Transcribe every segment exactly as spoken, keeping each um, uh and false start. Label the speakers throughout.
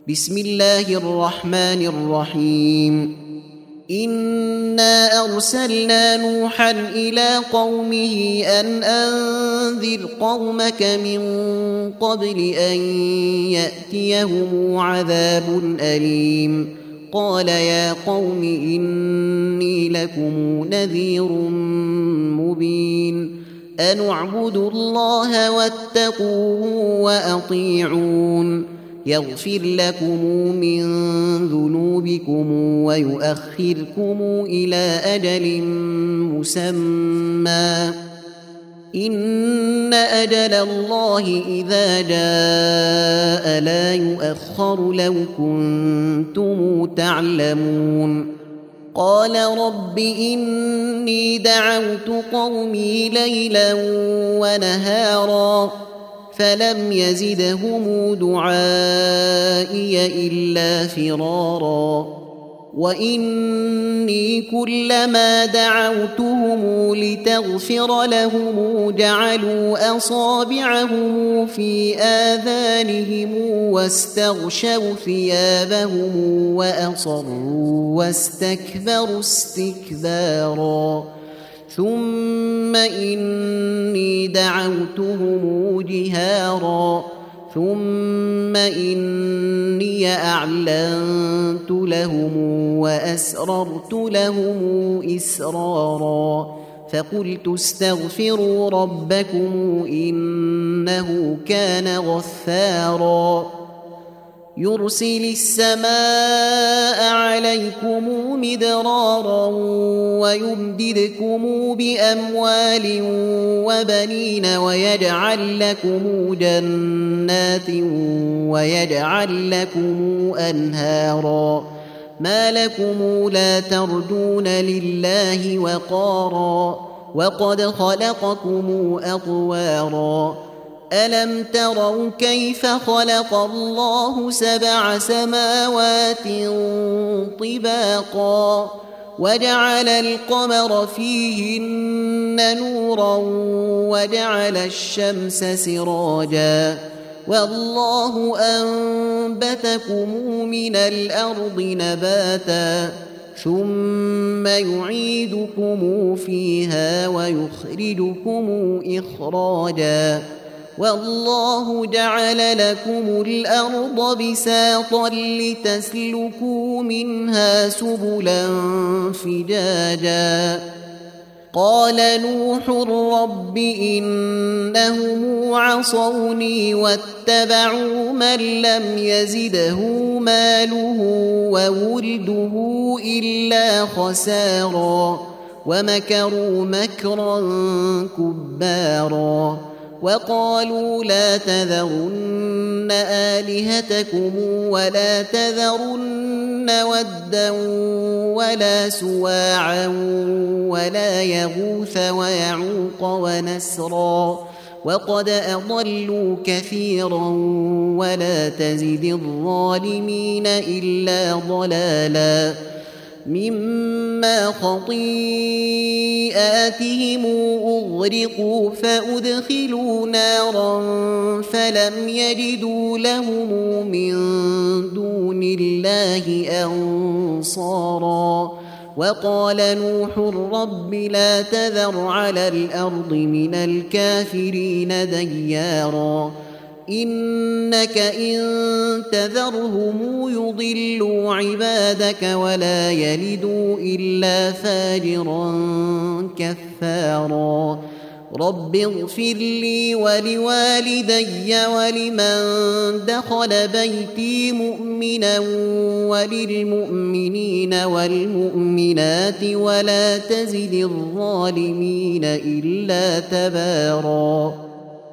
Speaker 1: بسم الله الرحمن الرحيم إنا أرسلنا نوحا إلى قومه أن أنذر قومك من قبل أن يأتيهم عذاب أليم قال يا قوم إني لكم نذير مبين أن اعبدوا الله واتقوه وأطيعون يغفر لكم من ذنوبكم ويؤخركم إلى أجل مسمى إن أجل الله إذا جاء لا يؤخر لو كنتم تعلمون قال رب إني دعوت قومي ليلا ونهارا فلم يزدهم دعائي إلا فرارا وإني كلما دعوتهم لتغفر لهم جعلوا أصابعهم في آذانهم واستغشوا ثيابهم وأصروا واستكبروا استكبارا ثم إني دعوتهم جهارا ثم إني أعلنت لهم وأسررت لهم إسرارا فقلت استغفروا ربكم إنه كان غفارا يرسل السماء عليكم مدرارا ويمددكم بأموال وبنين ويجعل لكم جنات ويجعل لكم أنهارا ما لكم لا ترجون لله وقارا وقد خلقكم أطوارا ألم تروا كيف خلق الله سبع سماوات طباقا وجعل القمر فيهن نورا وجعل الشمس سراجا والله أنبتكم من الأرض نباتا ثم يعيدكم فيها ويخرجكم إخراجا والله جعل لكم الأرض بساطا لتسلكوا منها سبلا فجاجا قال نوح رب إنهم عصوني واتبعوا من لم يزده ماله وولده إلا خسارا ومكروا مكرا كبارا وقالوا لا تذرن آلهتكم ولا تذرن ودا ولا سواعا ولا يغوث ويعوق ونسرا وقد أضلوا كثيرا ولا تزد الظالمين إلا ضلالا مما خطيئاتهم أغرقوا فأدخلوا نارا فلم يجدوا لهم من دون الله أنصارا وقال نوح رب لا تذر على الأرض من الكافرين ديارا إنك إن تذرهم يضلوا عبادك ولا يلدوا إلا فاجرا كفارا رب اغفر لي ولوالدي ولمن دخل بيتي مؤمنا وللمؤمنين والمؤمنات ولا تزد الظالمين إلا تبارا.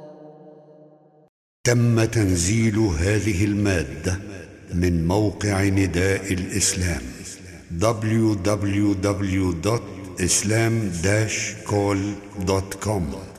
Speaker 2: تم تنزيل هذه المادة من موقع نداء الإسلام دبليو دبليو دبليو دوت إسلام داش كول دوت كوم.